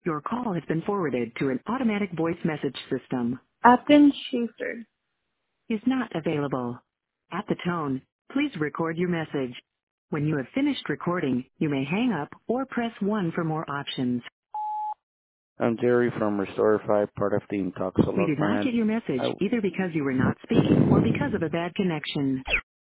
Your call has been forwarded to an automatic voice message system. Athens Schaefer. Is not available. At the tone, please record your message. When you have finished recording, you may hang up or press 1 for more options. I'm Jerry from Restore 5, part of Team Talk We Solar did not Brand. get your message either because you were not speaking or because of a bad connection.